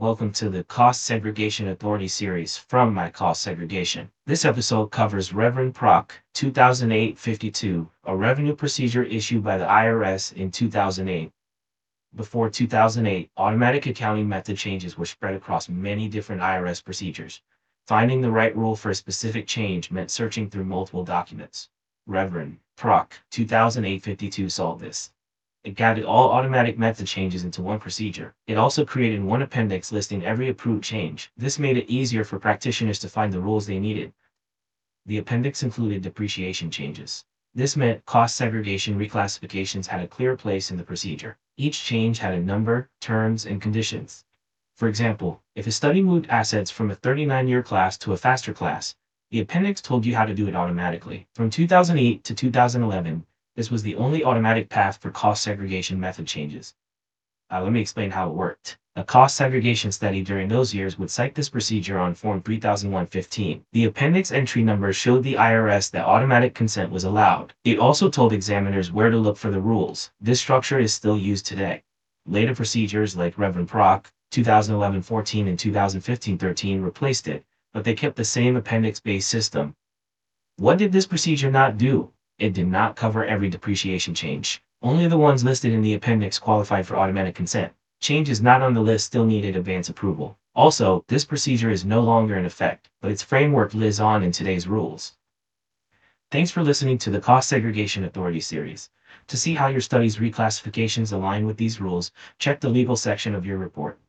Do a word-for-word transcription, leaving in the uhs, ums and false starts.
Welcome to the Cost Segregation Authority series from My Cost Segregation. This episode covers Reverend Proc two thousand eight fifty-two, a revenue procedure issued by the I R S in two thousand eight. Before two thousand eight, automatic accounting method changes were spread across many different I R S procedures. Finding the right rule for a specific change meant searching through multiple documents. Reverend Proc two thousand eight fifty-two solved this. It gathered all automatic method changes into one procedure. It also created one appendix listing every approved change. This made it easier for practitioners to find the rules they needed. The appendix included depreciation changes. This meant cost segregation reclassifications had a clear place in the procedure. Each change had a number, terms, and conditions. For example, if a study moved assets from a thirty-nine-year class to a faster class, the appendix told you how to do it automatically. From two thousand eight to two thousand eleven, this was the only automatic path for cost segregation method changes. Uh, let me explain how it worked. A cost segregation study during those years would cite this procedure on Form three thousand one fifteen. The appendix entry number showed the I R S that automatic consent was allowed. It also told examiners where to look for the rules. This structure is still used today. Later procedures like Reverend Proc two thousand eleven fourteen and two thousand fifteen thirteen replaced it, but they kept the same appendix-based system. What did this procedure not do? It did not cover every depreciation change. Only the ones listed in the appendix qualified for automatic consent. Changes not on the list still needed advance approval. Also, this procedure is no longer in effect, but its framework lives on in today's rules. Thanks for listening to the Cost Segregation Authority series. To see how your study's reclassifications align with these rules, check the legal section of your report.